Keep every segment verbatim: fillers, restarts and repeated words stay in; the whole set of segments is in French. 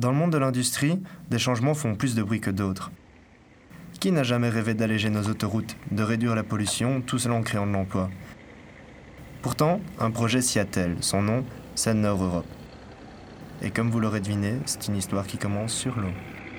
Dans le monde de l'industrie, des changements font plus de bruit que d'autres. Qui n'a jamais rêvé d'alléger nos autoroutes, de réduire la pollution, tout cela en créant de l'emploi? Pourtant, un projet s'y attelle. Son nom, c'est Nord Europe. Et comme vous l'aurez deviné, c'est une histoire qui commence sur l'eau.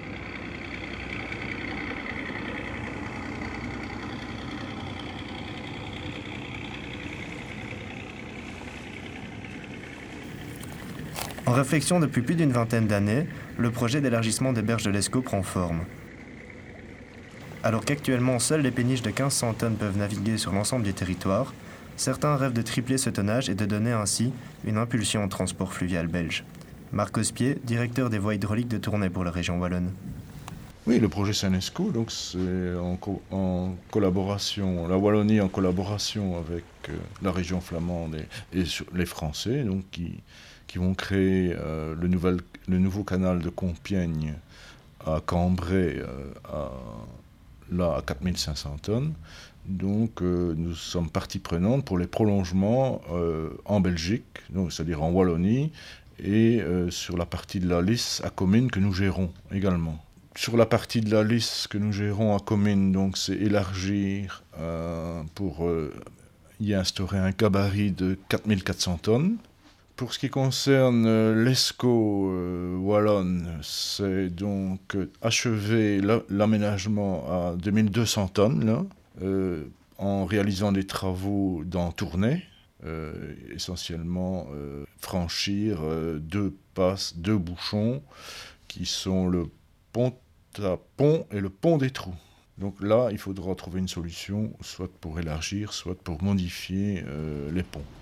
En réflexion depuis plus d'une vingtaine d'années, le projet d'élargissement des berges de l'Escaut prend forme. Alors qu'actuellement seules les péniches de quinze cents tonnes peuvent naviguer sur l'ensemble du territoire, certains rêvent de tripler ce tonnage et de donner ainsi une impulsion au transport fluvial belge. Marc Ospier, directeur des voies hydrauliques de Tournai pour la région wallonne. Oui, le projet Seine-Escaut, donc c'est en, co- en collaboration, la Wallonie en collaboration avec euh, la région flamande et, et sur- les Français, donc qui, qui vont créer euh, le, nouvel, le nouveau canal de Compiègne à Cambrai, euh, à, là à quatre mille cinq cents tonnes. Donc euh, nous sommes partie prenante pour les prolongements euh, en Belgique, donc, c'est-à-dire en Wallonie, et euh, sur la partie de la Lys à Comines que nous gérons également. Sur la partie de la Lys que nous gérons à Comines, donc c'est élargir euh, pour euh, y instaurer un gabarit de quatre mille quatre cents tonnes. Pour ce qui concerne euh, l'Escaut euh, wallonne, c'est donc euh, achever la, l'aménagement à deux mille deux cents tonnes, là, euh, en réalisant des travaux dans Tournai. Euh, essentiellement euh, franchir euh, deux passes, deux bouchons qui sont le pont à pont et le pont des Trous. Donc là, il faudra trouver une solution, soit pour élargir, soit pour modifier euh, les ponts.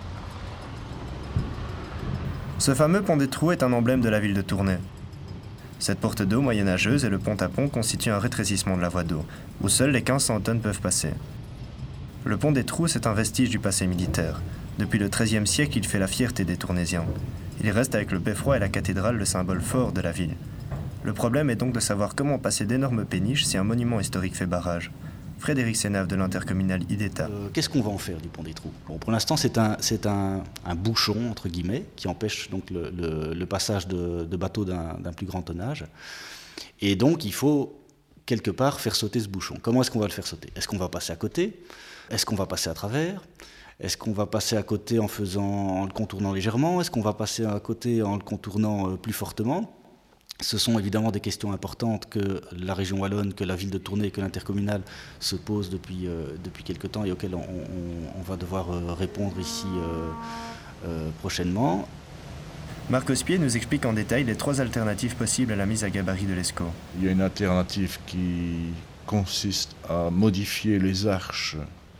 Ce fameux pont des Trous est un emblème de la ville de Tournai. Cette porte d'eau moyenâgeuse et le pont à pont constituent un rétrécissement de la voie d'eau, où seules les quinze cents tonnes peuvent passer. Le pont des Trous est un vestige du passé militaire. Depuis le treizième siècle, il fait la fierté des Tournaisiens. Il reste avec le beffroi et la cathédrale le symbole fort de la ville. Le problème est donc de savoir comment passer d'énormes péniches si un monument historique fait barrage. Frédéric Sénave de l'intercommunal IDETA. Euh, qu'est-ce qu'on va en faire du pont des Trous? Bon, pour l'instant, c'est un, c'est un, un bouchon, entre guillemets, qui empêche donc le, le, le passage de, de bateaux d'un, d'un plus grand tonnage. Et donc, il faut quelque part faire sauter ce bouchon. Comment est-ce qu'on va le faire sauter? Est-ce qu'on va passer à côté? Est-ce qu'on va passer à travers? Est-ce qu'on va passer à côté en, faisant, en le contournant légèrement? Est-ce qu'on va passer à côté en le contournant euh, plus fortement? Ce sont évidemment des questions importantes que la région wallonne, que la ville de Tournai et que l'intercommunal se posent depuis, euh, depuis quelque temps et auxquelles on, on, on va devoir euh, répondre ici euh, euh, prochainement. Marc Ospier nous explique en détail les trois alternatives possibles à la mise à gabarit de l'Escaut. Il y a une alternative qui consiste à modifier les arches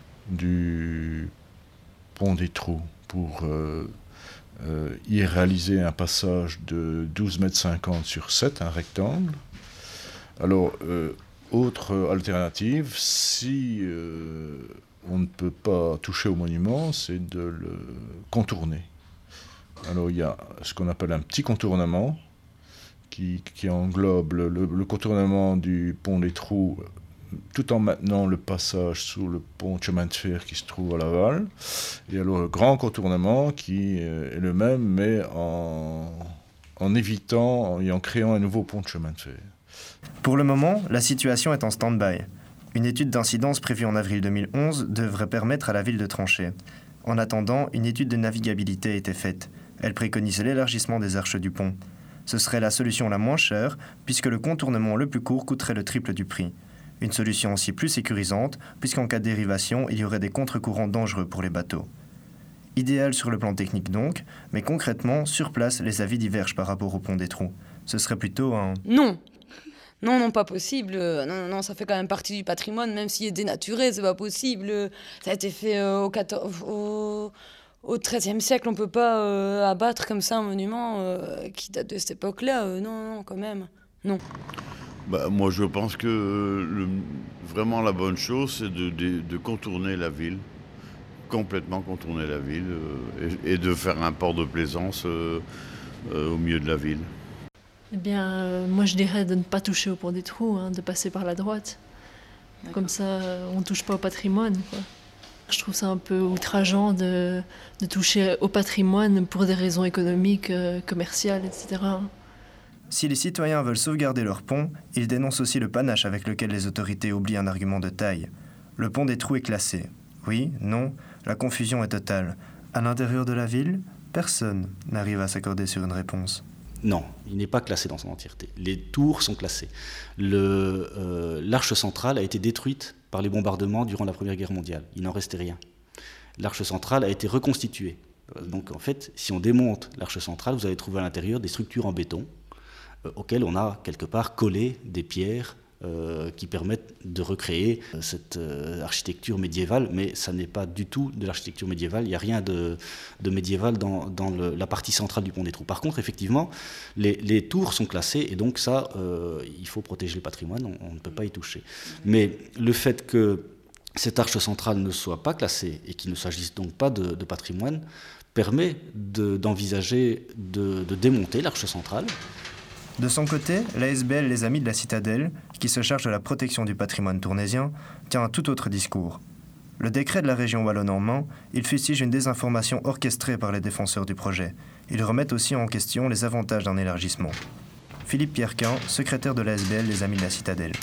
du pont des Trous pour euh, euh, y réaliser un passage de douze mètres cinquante sur sept, un rectangle. Alors, euh, autre alternative, si euh, on ne peut pas toucher au monument, c'est de le contourner. Alors, il y a ce qu'on appelle un petit contournement qui, qui englobe le, le, le contournement du pont des Trous tout en maintenant le passage sous le pont de chemin de fer qui se trouve à Laval. Et alors le grand contournement qui est le même, mais en, en évitant et en créant un nouveau pont de chemin de fer. Pour le moment, la situation est en stand-by. Une étude d'incidence prévue en avril deux mille onze devrait permettre à la ville de trancher. En attendant, une étude de navigabilité a été faite. Elle préconise l'élargissement des arches du pont. Ce serait la solution la moins chère, puisque le contournement le plus court coûterait le triple du prix. Une solution aussi plus sécurisante, puisqu'en cas de dérivation, il y aurait des contre-courants dangereux pour les bateaux. Idéal sur le plan technique donc, mais concrètement, sur place, les avis divergent par rapport au pont des Trous. Ce serait plutôt un... Non Non, non, pas possible. Non, non, ça fait quand même partie du patrimoine, même s'il est dénaturé, c'est pas possible. Ça a été fait euh, au, quatorze... au... au treizième siècle, on peut pas euh, abattre comme ça un monument euh, qui date de cette époque-là. Euh, non, non, quand même, non. Bah, moi, je pense que euh, le, vraiment la bonne chose, c'est de, de, de contourner la ville, complètement contourner la ville, euh, et, et de faire un port de plaisance euh, euh, au milieu de la ville. Eh bien, euh, moi, je dirais de ne pas toucher au pont des Trous, hein, de passer par la droite. D'accord. Comme ça, on ne touche pas au patrimoine, quoi. Je trouve ça un peu outrageant de, de toucher au patrimoine pour des raisons économiques, euh, commerciales, et cetera. Si les citoyens veulent sauvegarder leur pont, ils dénoncent aussi le panache avec lequel les autorités oublient un argument de taille. Le pont des Trous est classé. Oui, non, la confusion est totale. À l'intérieur de la ville, personne n'arrive à s'accorder sur une réponse. Non, il n'est pas classé dans son entièreté. Les tours sont classées. Le, euh, l'arche centrale a été détruite par les bombardements durant la Première Guerre mondiale. Il n'en restait rien. L'arche centrale a été reconstituée. Donc en fait, si on démonte l'arche centrale, vous allez trouver à l'intérieur des structures en béton euh, auxquelles on a quelque part collé des pierres euh, qui permettent de recréer euh, cette euh, architecture médiévale, mais ça n'est pas du tout de l'architecture médiévale, il n'y a rien de, de médiéval dans, dans le, la partie centrale du pont des Trous. Par contre, effectivement, les, les tours sont classées, et donc ça, euh, il faut protéger le patrimoine, on, on ne peut pas y toucher. Mais le fait que cette arche centrale ne soit pas classée, et qu'il ne s'agisse donc pas de, de patrimoine, permet de, d'envisager de, de démonter l'arche centrale. De son côté, l'A S B L Les Amis de la Citadelle, qui se charge de la protection du patrimoine tournaisien, tient un tout autre discours. Le décret de la région wallonne en main, il fustige une désinformation orchestrée par les défenseurs du projet. Ils remettent aussi en question les avantages d'un élargissement. Philippe Pierrequin, secrétaire de l'A S B L Les Amis de la Citadelle.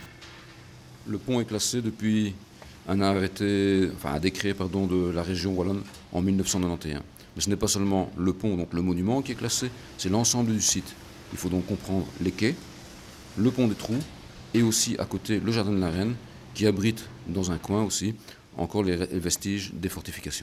Le pont est classé depuis un arrêté, enfin un décret pardon, de la région wallonne en mille neuf cent quatre-vingt-onze. Mais ce n'est pas seulement le pont, donc le monument qui est classé, c'est l'ensemble du site. Il faut donc comprendre les quais, le pont des Trous et aussi à côté le jardin de la Reine qui abrite dans un coin aussi encore les vestiges des fortifications.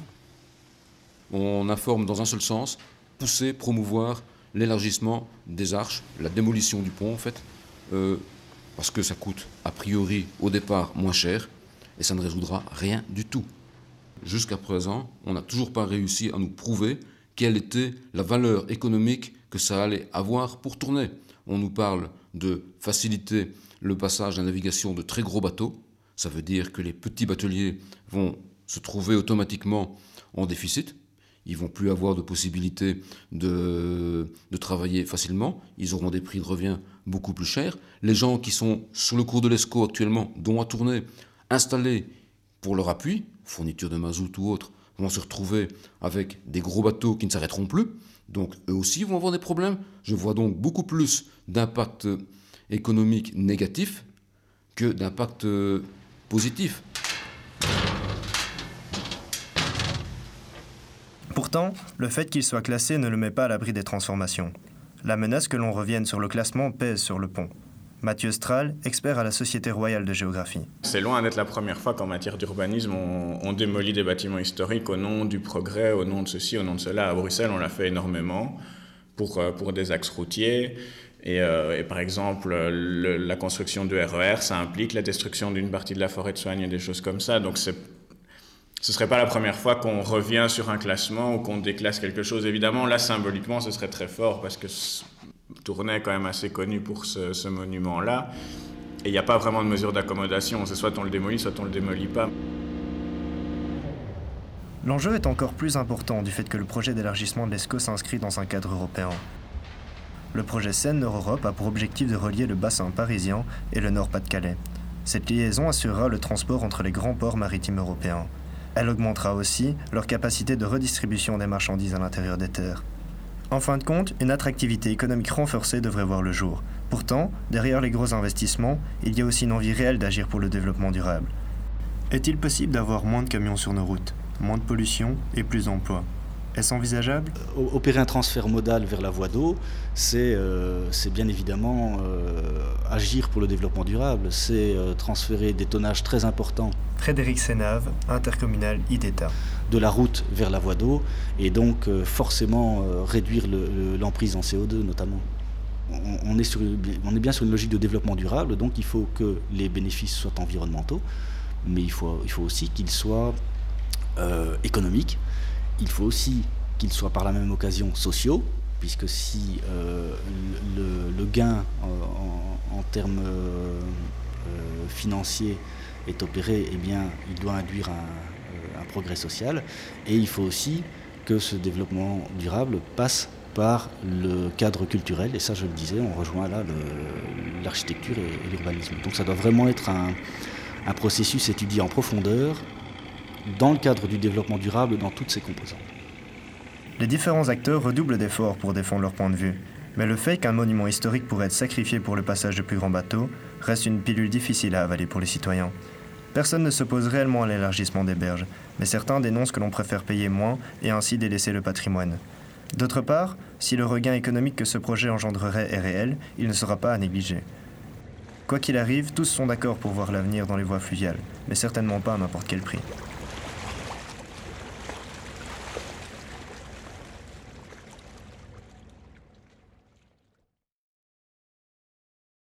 On informe dans un seul sens, pousser, promouvoir l'élargissement des arches, la démolition du pont en fait, euh, parce que ça coûte a priori au départ moins cher et ça ne résoudra rien du tout. Jusqu'à présent, on n'a toujours pas réussi à nous prouver quelle était la valeur économique que ça allait avoir pour tourner. On nous parle de faciliter le passage à la navigation de très gros bateaux. Ça veut dire que les petits bateliers vont se trouver automatiquement en déficit. Ils ne vont plus avoir de possibilité de, de travailler facilement. Ils auront des prix de revient beaucoup plus chers. Les gens qui sont sur le cours de l'Escaut actuellement, dont à tourner, installés pour leur appui, fourniture de mazout ou autre, vont se retrouver avec des gros bateaux qui ne s'arrêteront plus. Donc eux aussi vont avoir des problèmes. Je vois donc beaucoup plus d'impact économique négatif que d'impact positif. Pourtant, le fait qu'il soit classé ne le met pas à l'abri des transformations. La menace que l'on revienne sur le classement pèse sur le pont. Mathieu Strahl, expert à la Société royale de géographie. C'est loin d'être la première fois qu'en matière d'urbanisme, on, on démolit des bâtiments historiques au nom du progrès, au nom de ceci, au nom de cela. À Bruxelles, on l'a fait énormément pour, pour des axes routiers. Et, euh, et par exemple, le, la construction du R E R, ça implique la destruction d'une partie de la forêt de soigne et des choses comme ça. Donc c'est, ce ne serait pas la première fois qu'on revient sur un classement ou qu'on déclasse quelque chose. Évidemment, là, symboliquement, ce serait très fort parce que Tournai est quand même assez connu pour ce, ce monument-là. Et il n'y a pas vraiment de mesure d'accommodation. C'est soit on le démolit, soit on ne le démolit pas. L'enjeu est encore plus important du fait que le projet d'élargissement de l'Escaut s'inscrit dans un cadre européen. Le projet Seine-Nord-Europe a pour objectif de relier le bassin parisien et le Nord-Pas-de-Calais. Cette liaison assurera le transport entre les grands ports maritimes européens. Elle augmentera aussi leur capacité de redistribution des marchandises à l'intérieur des terres. En fin de compte, une attractivité économique renforcée devrait voir le jour. Pourtant, derrière les gros investissements, il y a aussi une envie réelle d'agir pour le développement durable. Est-il possible d'avoir moins de camions sur nos routes, moins de pollution et plus d'emplois ? Est-ce envisageable ? Opérer un transfert modal vers la voie d'eau, c'est, euh, c'est bien évidemment euh, agir pour le développement durable, c'est euh, transférer des tonnages très importants. Frédéric Sénave, intercommunal I D E T A. De la route vers la voie d'eau et donc euh, forcément euh, réduire le, le, l'emprise en C O deux notamment. On, on, est sur, on est bien sur une logique de développement durable, donc il faut que les bénéfices soient environnementaux, mais il faut, il faut aussi qu'ils soient euh, économiques. Il faut aussi qu'ils soient par la même occasion sociaux, puisque si euh, le, le gain en, en, en termes euh, financiers est opéré, eh bien, il doit induire un, un progrès social. Et il faut aussi que ce développement durable passe par le cadre culturel. Et ça, je le disais, on rejoint là le, l'architecture et, et l'urbanisme. Donc ça doit vraiment être un, un processus étudié en profondeur, dans le cadre du développement durable dans toutes ses composantes. Les différents acteurs redoublent d'efforts pour défendre leur point de vue. Mais le fait qu'un monument historique pourrait être sacrifié pour le passage de plus grands bateaux reste une pilule difficile à avaler pour les citoyens. Personne ne s'oppose réellement à l'élargissement des berges, mais certains dénoncent que l'on préfère payer moins et ainsi délaisser le patrimoine. D'autre part, si le regain économique que ce projet engendrerait est réel, il ne sera pas à négliger. Quoi qu'il arrive, tous sont d'accord pour voir l'avenir dans les voies fluviales, mais certainement pas à n'importe quel prix.